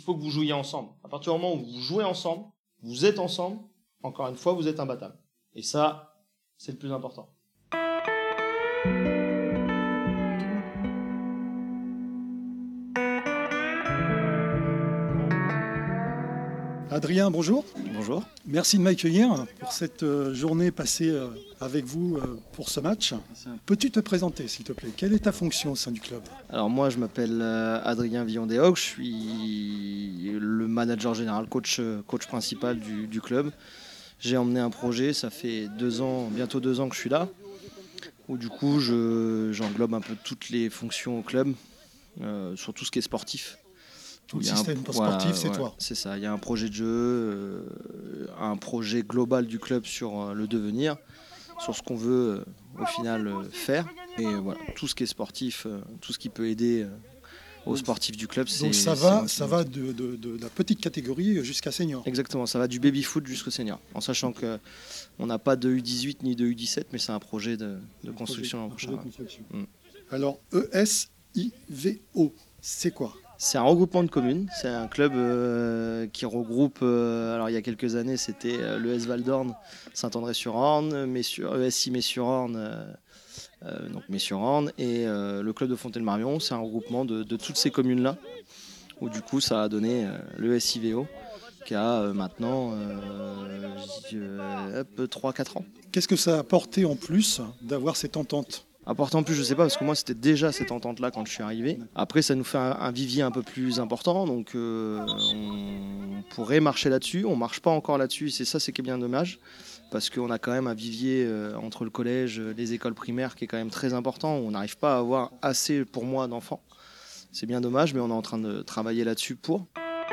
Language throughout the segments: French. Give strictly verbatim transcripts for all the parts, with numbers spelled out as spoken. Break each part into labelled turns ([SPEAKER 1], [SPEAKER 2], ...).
[SPEAKER 1] faut que vous jouiez ensemble. À partir du moment où vous jouez ensemble, vous êtes ensemble, encore une fois, vous êtes imbattable. Et ça, c'est le plus important.
[SPEAKER 2] Adrien, bonjour.
[SPEAKER 3] Bonjour.
[SPEAKER 2] Merci de m'accueillir pour cette journée passée avec vous pour ce match. Peux-tu te présenter, s'il te plaît? Quelle est ta fonction au sein du club?
[SPEAKER 3] Alors moi, je m'appelle Adrien Villon-Deshoc, je suis le manager général, coach, coach principal du, du club. J'ai emmené un projet, ça fait deux ans, bientôt deux ans que je suis là, où du coup, je, j'englobe un peu toutes les fonctions au club, euh, sur tout ce qui est sportif.
[SPEAKER 2] Tout le système un, sportif, voilà, c'est
[SPEAKER 3] voilà,
[SPEAKER 2] toi.
[SPEAKER 3] C'est ça. Il y a un projet de jeu, euh, un projet global du club sur euh, le devenir, sur ce qu'on veut euh, au final euh, faire. Et euh, voilà, tout ce qui est sportif, euh, tout ce qui peut aider euh, aux sportifs du club.
[SPEAKER 2] Donc ça va, ça va de, de, de la petite catégorie jusqu'à senior.
[SPEAKER 3] Exactement, ça va du baby-foot jusqu'au senior. En sachant qu'on n'a pas de U dix-huit ni de U dix-sept, mais c'est un projet de, de construction l'an prochain.
[SPEAKER 2] Mm. Alors, E S I V O, c'est quoi?
[SPEAKER 3] C'est un regroupement de communes, c'est un club euh, qui regroupe, euh, alors il y a quelques années c'était euh, l'E S Val d'Orne, Saint-André-sur-Orne, E S I Metz-sur-Orne, euh, euh, donc Metz-sur-Orne, et euh, le club de Fontaine-Marmion. C'est un regroupement de, de toutes ces communes-là, où du coup ça a donné euh, l'E S I V O, qui a euh, maintenant euh, trois quatre ans.
[SPEAKER 2] Qu'est-ce que ça a apporté en plus d'avoir cette entente ?
[SPEAKER 3] Apportant plus, je sais pas, parce que moi c'était déjà cette entente-là quand je suis arrivé. Après, ça nous fait un, un vivier un peu plus important, donc euh, on pourrait marcher là-dessus. On marche pas encore là-dessus, c'est ça, c'est qui est bien dommage, parce qu'on a quand même un vivier euh, entre le collège, les écoles primaires, qui est quand même très important. On n'arrive pas à avoir assez pour moi d'enfants. C'est bien dommage, mais on est en train de travailler là-dessus pour.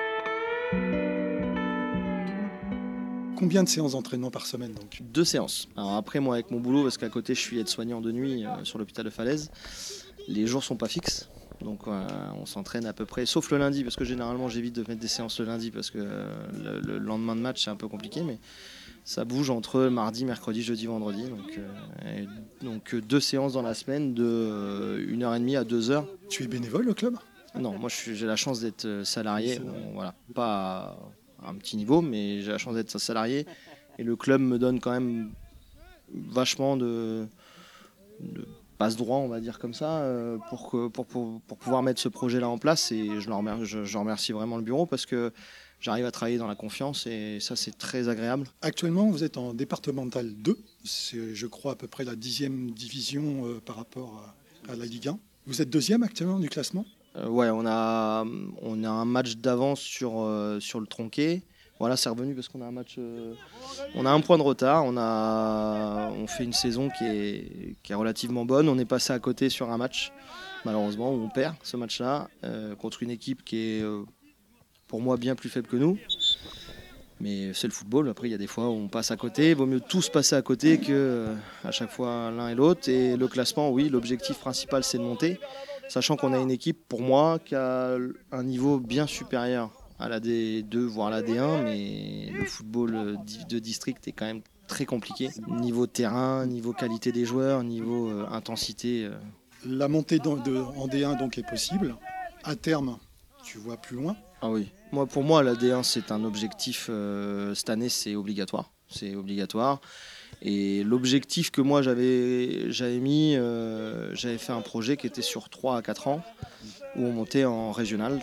[SPEAKER 2] Combien de séances d'entraînement par semaine donc ?
[SPEAKER 3] Deux séances. Alors après, moi avec mon boulot, parce qu'à côté je suis aide-soignant de nuit euh, sur l'hôpital de Falaise, les jours sont pas fixes. Donc euh, on s'entraîne à peu près, sauf le lundi, parce que généralement j'évite de mettre des séances le lundi, parce que euh, le, le lendemain de match c'est un peu compliqué, mais ça bouge entre mardi, mercredi, jeudi, vendredi. Donc, euh, et, donc deux séances dans la semaine, de euh, une heure et demie à deux heures.
[SPEAKER 2] Tu es bénévole au club ?
[SPEAKER 3] Non, moi je suis, j'ai la chance d'être salarié, bon, voilà, pas à un petit niveau, mais j'ai la chance d'être salarié et le club me donne quand même vachement de, de passe-droit, on va dire comme ça, pour, que, pour, pour, pour pouvoir mettre ce projet-là en place, et je, leur remercie, je, je remercie vraiment le bureau parce que j'arrive à travailler dans la confiance et ça c'est très agréable.
[SPEAKER 2] Actuellement vous êtes en départemental deux, c'est je crois à peu près la dixième division euh, par rapport à, à la Ligue un. Vous êtes deuxième actuellement du classement ?
[SPEAKER 3] Euh, ouais, on a, on a un match d'avance sur, euh, sur le tronqué. Voilà, c'est revenu parce qu'on a un match. Euh, on a un point de retard. On, a, on fait une saison qui est, qui est relativement bonne. On est passé à côté sur un match, malheureusement, où on perd ce match-là, euh, contre une équipe qui est, euh, pour moi, bien plus faible que nous. Mais c'est le football. Après, il y a des fois où on passe à côté. Il vaut mieux tous passer à côté que euh, à chaque fois l'un et l'autre. Et le classement, oui, l'objectif principal, c'est de monter. Sachant qu'on a une équipe, pour moi, qui a un niveau bien supérieur à la D deux, voire la D un, mais le football de district est quand même très compliqué. Niveau terrain, niveau qualité des joueurs, niveau euh, intensité. Euh...
[SPEAKER 2] La montée de, de, en D un donc est possible. À terme, tu vois plus loin ?
[SPEAKER 3] Ah oui. Moi, pour moi, la D un, c'est un objectif. Euh, cette année, c'est obligatoire. C'est obligatoire. Et l'objectif que moi j'avais, j'avais mis, euh, j'avais fait un projet qui était sur trois à quatre ans, où on montait en régional.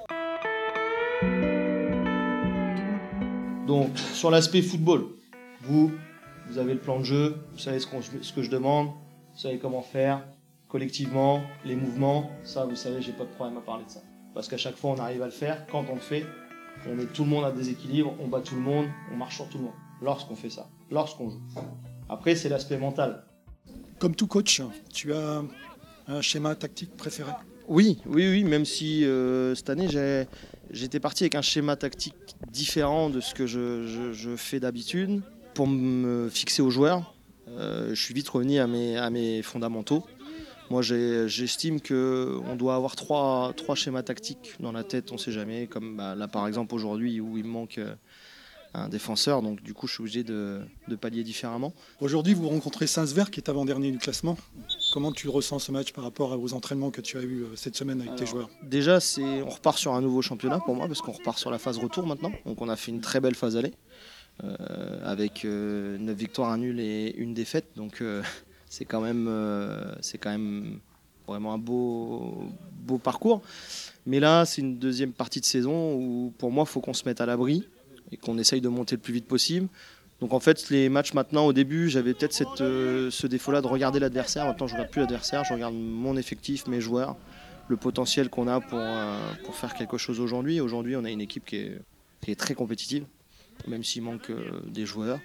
[SPEAKER 1] Donc sur l'aspect football, vous, vous avez le plan de jeu, vous savez ce, qu'on, ce que je demande, vous savez comment faire, collectivement, les mouvements, ça vous savez, j'ai pas de problème à parler de ça. Parce qu'à chaque fois on arrive à le faire, quand on le fait, on met tout le monde à déséquilibre, on bat tout le monde, on marche sur tout le monde, lorsqu'on fait ça, lorsqu'on joue. Après, c'est l'aspect mental.
[SPEAKER 2] Comme tout coach, tu as un schéma tactique préféré ?
[SPEAKER 3] Oui, oui, oui, même si euh, cette année, j'ai, j'étais parti avec un schéma tactique différent de ce que je, je, je fais d'habitude pour me fixer aux joueurs. Euh, je suis vite revenu à mes, à mes fondamentaux. Moi, j'ai, j'estime qu'on doit avoir trois, trois schémas tactiques dans la tête, on ne sait jamais. Comme bah, là, par exemple, aujourd'hui, où il me manque un défenseur, donc du coup je suis obligé de, de pallier différemment.
[SPEAKER 2] Aujourd'hui vous rencontrez Saint-Sever qui est avant-dernier du classement. Comment tu ressens ce match par rapport aux entraînements que tu as eu cette semaine avec
[SPEAKER 3] Alors,
[SPEAKER 2] tes joueurs?
[SPEAKER 3] Déjà, c'est, on repart sur un nouveau championnat pour moi, parce qu'on repart sur la phase retour maintenant. Donc on a fait une très belle phase aller, euh, avec euh, neuf victoires, un nul et une défaite. Donc euh, c'est quand même, euh, c'est quand même vraiment un beau, beau parcours. Mais là, c'est une deuxième partie de saison où pour moi, il faut qu'on se mette à l'abri et qu'on essaye de monter le plus vite possible. Donc en fait, les matchs maintenant, au début, j'avais peut-être cette, euh, ce défaut-là de regarder l'adversaire. Maintenant, je ne regarde plus l'adversaire, je regarde mon effectif, mes joueurs, le potentiel qu'on a pour, euh, pour faire quelque chose aujourd'hui. Aujourd'hui, on a une équipe qui est, qui est très compétitive, même s'il manque euh, des joueurs.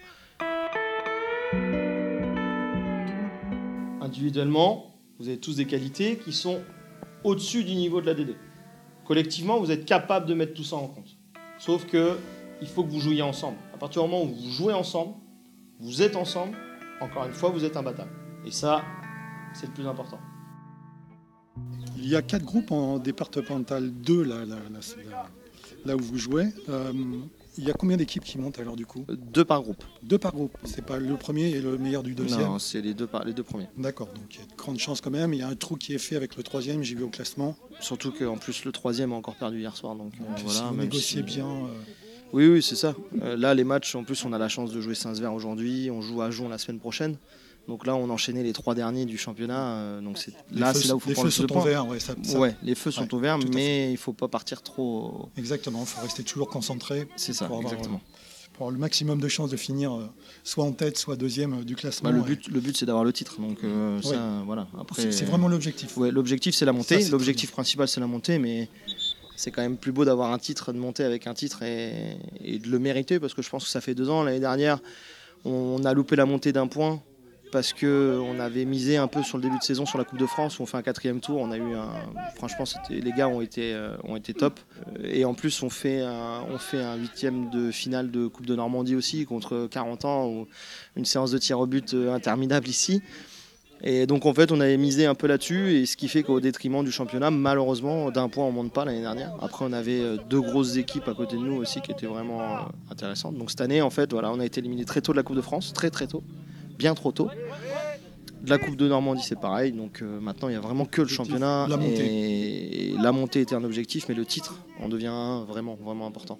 [SPEAKER 1] Individuellement, vous avez tous des qualités qui sont au-dessus du niveau de la D deux. Collectivement, vous êtes capable de mettre tout ça en compte. Sauf que il faut que vous jouiez ensemble. À partir du moment où vous jouez ensemble, vous êtes ensemble, encore une fois, vous êtes imbattable. Et ça, c'est le plus important.
[SPEAKER 2] Il y a quatre groupes en départemental deux, là, là, là, là, là où vous jouez. Euh, il y a combien d'équipes qui montent alors du coup?
[SPEAKER 3] Deux par groupe.
[SPEAKER 2] Deux par groupe. C'est pas le premier et le meilleur du deuxième?
[SPEAKER 3] Non, c'est les deux, par, les deux premiers.
[SPEAKER 2] D'accord, donc il y a de grandes chances quand même. Il y a un trou qui est fait avec le troisième, j'ai vu au classement.
[SPEAKER 3] Surtout qu'en plus, le troisième a encore perdu hier soir. Donc,
[SPEAKER 2] Donc
[SPEAKER 3] euh,
[SPEAKER 2] si
[SPEAKER 3] voilà,
[SPEAKER 2] vous
[SPEAKER 3] même
[SPEAKER 2] négociez
[SPEAKER 3] si-
[SPEAKER 2] bien... euh,
[SPEAKER 3] Oui, oui, c'est ça. Euh, là, les matchs, en plus, on a la chance de jouer Saint-Sever aujourd'hui. On joue à Jon la semaine prochaine. Donc là, on enchaînait les trois derniers du championnat. euh, donc c'est,
[SPEAKER 2] les
[SPEAKER 3] là,
[SPEAKER 2] feux,
[SPEAKER 3] c'est là où il faut
[SPEAKER 2] les
[SPEAKER 3] prendre
[SPEAKER 2] feux
[SPEAKER 3] le plus de
[SPEAKER 2] sont
[SPEAKER 3] points.
[SPEAKER 2] ouverts, ouais, ça, ça-
[SPEAKER 3] Ouais, les feux sont
[SPEAKER 2] Ouais,
[SPEAKER 3] ouverts,
[SPEAKER 2] tout à
[SPEAKER 3] mais il ne faut pas partir trop.
[SPEAKER 2] Exactement, il faut rester toujours concentré.
[SPEAKER 3] C'est ça,
[SPEAKER 2] pour avoir,
[SPEAKER 3] exactement.
[SPEAKER 2] pour avoir le maximum de chances de finir euh, soit en tête, soit deuxième euh, du classement.
[SPEAKER 3] Bah, le,
[SPEAKER 2] ouais.
[SPEAKER 3] but, le but, c'est d'avoir le titre. Donc euh,
[SPEAKER 2] Ouais.
[SPEAKER 3] ça, voilà. Après,
[SPEAKER 2] C'est c'est vraiment l'objectif.
[SPEAKER 3] ouais, l'objectif, c'est la montée.
[SPEAKER 2] Ça, c'est
[SPEAKER 3] L'objectif principal, c'est la montée, mais c'est quand même plus beau d'avoir un titre, de monter avec un titre et, et de le mériter, parce que je pense que ça fait deux ans. L'année dernière, on a loupé la montée d'un point parce qu'on avait misé un peu sur le début de saison sur la Coupe de France, où on fait un quatrième tour. On a eu un, franchement, c'était, les gars ont été, euh, ont été top. Et en plus, on fait un, on fait un huitième de finale de Coupe de Normandie aussi contre quarante ans, où une séance de tir au but euh, interminable ici. Et donc en fait on avait misé un peu là-dessus, et ce qui fait qu'au détriment du championnat, malheureusement d'un point on ne monte pas l'année dernière. Après on avait euh, deux grosses équipes à côté de nous aussi qui étaient vraiment euh, intéressantes. Donc cette année en fait voilà, on a été éliminé très tôt de la Coupe de France, très très tôt, bien trop tôt. De la Coupe de Normandie c'est pareil, donc euh, maintenant il n'y a vraiment que le championnat.
[SPEAKER 2] La montée.
[SPEAKER 3] Et, et la montée était un objectif, mais le titre en devient un vraiment vraiment important.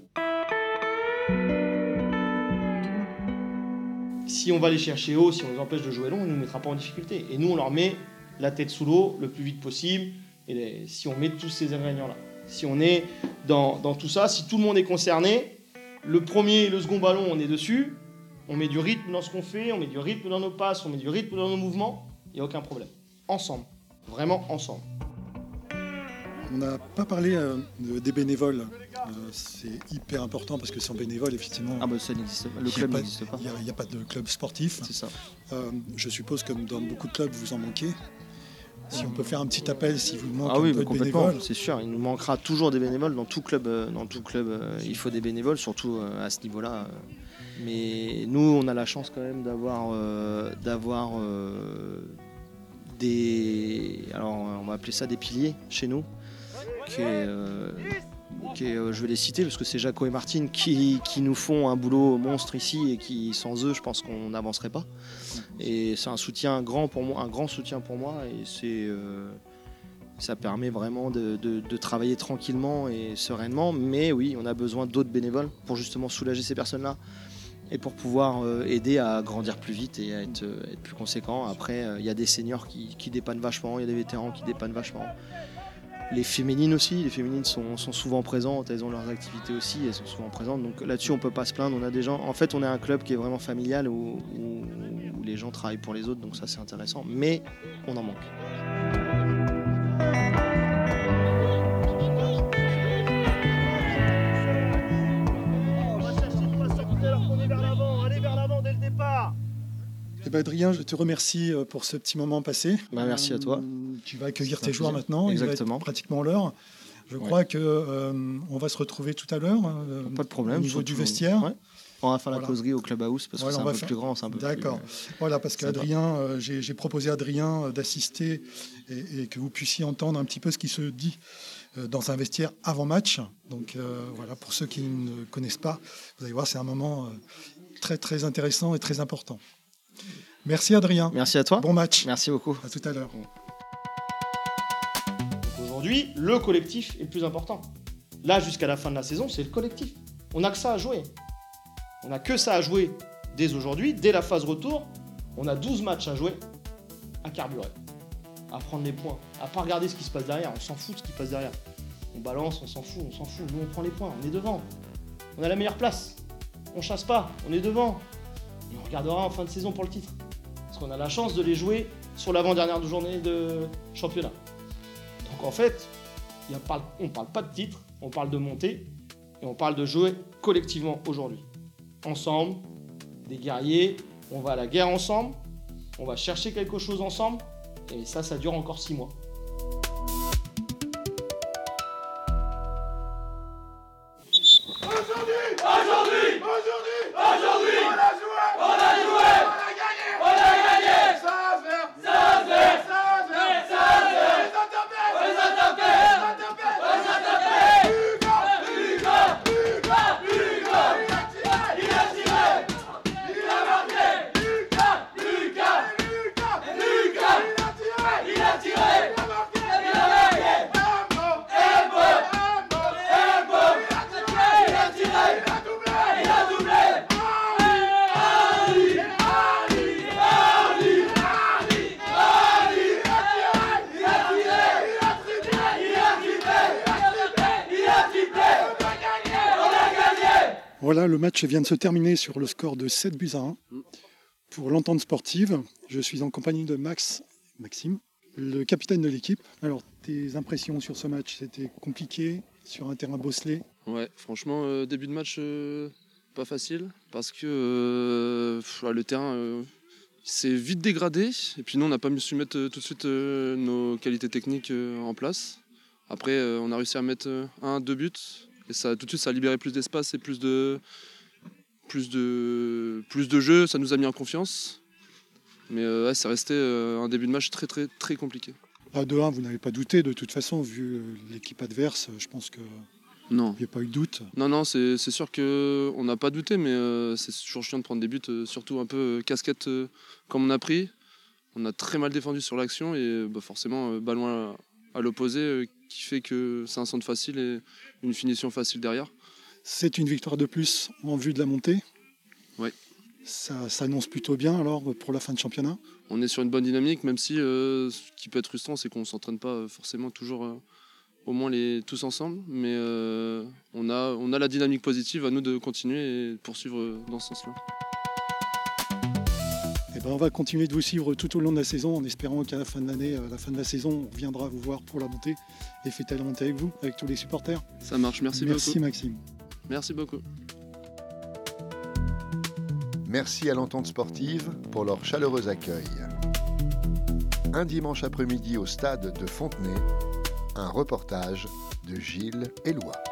[SPEAKER 1] Si on va les chercher haut, si on les empêche de jouer long, on ne nous mettra pas en difficulté. Et nous, on leur met la tête sous l'eau le plus vite possible. Et les- si on met tous ces ingrédients-là, si on est dans, dans tout ça, si tout le monde est concerné, le premier et le second ballon, on est dessus, on met du rythme dans ce qu'on fait, on met du rythme dans nos passes, on met du rythme dans nos mouvements, il n'y a aucun problème. Ensemble, vraiment ensemble.
[SPEAKER 2] On n'a pas parlé euh, de- des bénévoles. Euh, c'est hyper important parce que sans bénévoles, effectivement,
[SPEAKER 3] Ah bah ça n'existe pas, le
[SPEAKER 2] il y a
[SPEAKER 3] club
[SPEAKER 2] pas-
[SPEAKER 3] n'existe pas.
[SPEAKER 2] il n'y a, il y a pas de club sportif.
[SPEAKER 3] C'est ça.
[SPEAKER 2] Euh, je suppose que dans beaucoup de clubs, vous en manquez. Si on peut faire un petit appel, si vous manquez
[SPEAKER 3] Ah oui,
[SPEAKER 2] un
[SPEAKER 3] bah
[SPEAKER 2] peu de
[SPEAKER 3] complètement,
[SPEAKER 2] bénévoles.
[SPEAKER 3] c'est sûr. Il nous manquera toujours des bénévoles dans tout club. euh, Dans tout club, euh, il faut des bénévoles, surtout euh, à ce niveau-là. euh. Mais nous, on a la chance quand même d'avoir, euh, d'avoir euh, des, alors on va appeler ça des piliers chez nous, qui est, euh, qui est, euh, je vais les citer parce que c'est Jaco et Martine qui, qui nous font un boulot monstre ici, et qui sans eux, je pense qu'on n'avancerait pas. Et c'est un soutien grand pour moi, un grand soutien pour moi, et c'est euh, ça permet vraiment de, de- de travailler tranquillement et sereinement. Mais oui, on a besoin d'autres bénévoles pour justement soulager ces personnes-là et pour pouvoir euh, aider à grandir plus vite et à être, euh, être plus conséquent. Après, euh, il y a des seniors qui, qui dépannent vachement, il y a des vétérans qui dépannent vachement. Les féminines aussi, les féminines sont, sont souvent présentes, elles ont leurs activités aussi, elles sont souvent présentes. Donc là-dessus, on peut pas se plaindre. On a des gens. En fait, on est un club qui est vraiment familial où, où- où les gens travaillent pour les autres, donc ça c'est intéressant. Mais on en manque.
[SPEAKER 2] Eh ben, Adrien, je te remercie euh, pour ce petit moment passé.
[SPEAKER 3] Bah, merci à toi.
[SPEAKER 2] Euh, Tu vas accueillir
[SPEAKER 3] C'est un
[SPEAKER 2] tes joueurs
[SPEAKER 3] plaisir.
[SPEAKER 2] maintenant.
[SPEAKER 3] Exactement.
[SPEAKER 2] Il va être pratiquement l'heure. Je
[SPEAKER 3] Ouais.
[SPEAKER 2] crois que euh, on va se retrouver tout à l'heure. euh,
[SPEAKER 3] Pas de problème.
[SPEAKER 2] Au niveau
[SPEAKER 3] surtout-
[SPEAKER 2] du vestiaire.
[SPEAKER 3] Ouais. On va faire la
[SPEAKER 2] Voilà.
[SPEAKER 3] causerie au clubhouse parce que
[SPEAKER 2] Voilà,
[SPEAKER 3] c'est
[SPEAKER 2] on
[SPEAKER 3] un
[SPEAKER 2] va
[SPEAKER 3] peu
[SPEAKER 2] faire-
[SPEAKER 3] plus grand, c'est un peu plus.
[SPEAKER 2] D'accord. Voilà, parce
[SPEAKER 3] sympa.
[SPEAKER 2] qu'Adrien, euh, j'ai j'ai proposé à Adrien euh, d'assister et, et que vous puissiez entendre un petit peu ce qui se dit euh, dans un vestiaire avant match. Donc euh, voilà, pour ceux qui ne connaissent pas, vous allez voir, c'est un moment euh, très très intéressant et très important. Merci Adrien.
[SPEAKER 3] Merci à toi.
[SPEAKER 2] Bon match.
[SPEAKER 3] Merci beaucoup.
[SPEAKER 2] À tout à l'heure.
[SPEAKER 1] Aujourd'hui, le collectif est le plus important. Là, jusqu'à la fin de la saison, c'est le collectif. On n'a que ça à jouer. On n'a que ça à jouer dès aujourd'hui, dès la phase retour. On a douze matchs à jouer, à carburer, à prendre les points, à pas regarder ce qui se passe derrière. On s'en fout de ce qui passe derrière. On balance, on s'en fout, on s'en fout. Nous, on prend les points, on est devant. On a la meilleure place. On chasse pas, on est devant. Et on regardera en fin de saison pour le titre. Parce qu'on a la chance de les jouer sur l'avant-dernière journée de championnat. Donc en fait, y a pas, on ne parle pas de titre, on parle de montée et on parle de jouer collectivement aujourd'hui. Ensemble, des guerriers, on va à la guerre ensemble, on va chercher quelque chose ensemble et ça, ça dure encore six mois.
[SPEAKER 4] Aujourd'hui, aujourd'hui, aujourd'hui, aujourd'hui, on a joué, on a joué, on a gagné, on a gagné. Ça va faire, ça va faire, ça va faire, ça va faire. Les interpètes, les interpètes, les interpètes, les interpètes. Lucas, Lucas, Lucas, Lucas, il a tiré, il a marqué. Lucas, Lucas, Lucas, Lucas, il a tiré, il a tiré, il a marqué, il a marqué. Embo, Embo, Embo, il a tiré, il a tiré, il a doublé, il a doublé. Ali, Ali, Ali, Ali, Ali, il a tiré, il a tiré, il a triplé, il a triplé, il a triplé, il a triplé. On a gagné, on a gagné.
[SPEAKER 2] Voilà, le match vient de se terminer sur le score de sept buts à un. Pour l'entente sportive, je suis en compagnie de Max, Maxime, le capitaine de l'équipe. Alors, tes impressions sur ce match, c'était compliqué sur un terrain bosselé?
[SPEAKER 5] Ouais, franchement, euh, début de match euh, pas facile parce que euh, pff, le terrain euh, s'est vite dégradé et puis nous on n'a pas su mettre euh, tout de suite euh, nos qualités techniques euh, en place. Après, euh, on a réussi à mettre euh, un, deux buts et ça tout de suite ça a libéré plus d'espace et plus de plus de plus de jeu. Ça nous a mis en confiance. Mais euh, ouais, c'est resté euh, un début de match très très très compliqué.
[SPEAKER 2] À deux un, vous n'avez pas douté de toute façon, vu euh, l'équipe adverse, je pense qu'il
[SPEAKER 5] Non.
[SPEAKER 2] n'y a pas eu de doute.
[SPEAKER 5] Non, non, c'est, c'est sûr qu'on n'a pas douté, mais euh, c'est toujours chiant de prendre des buts, euh, surtout un peu euh, casquette euh, comme on a pris. On a très mal défendu sur l'action et bah, forcément, euh, ballon à, à l'opposé euh, qui fait que c'est un centre facile et une finition facile derrière.
[SPEAKER 2] C'est une victoire de plus en vue de la montée.
[SPEAKER 5] Oui.
[SPEAKER 2] Ça s'annonce plutôt bien alors pour la fin de championnat.
[SPEAKER 5] On est sur une bonne dynamique, même si euh, ce qui peut être frustrant, c'est qu'on ne s'entraîne pas forcément toujours euh, au moins les, tous ensemble. Mais euh, on, a, on a la dynamique positive, à nous de continuer et de poursuivre dans ce sens-là.
[SPEAKER 2] Et ben on va continuer de vous suivre tout au long de la saison en espérant qu'à la fin de l'année, à la fin de la saison, on viendra vous voir pour la montée et fêter la montée avec vous, avec tous les supporters.
[SPEAKER 5] Ça marche, merci,
[SPEAKER 2] Merci
[SPEAKER 5] beaucoup.
[SPEAKER 2] Maxime.
[SPEAKER 5] Merci beaucoup.
[SPEAKER 6] Merci à l'Entente sportive pour leur chaleureux accueil. Un dimanche après-midi au stade de Fontenay, un reportage de Gilles Éloi.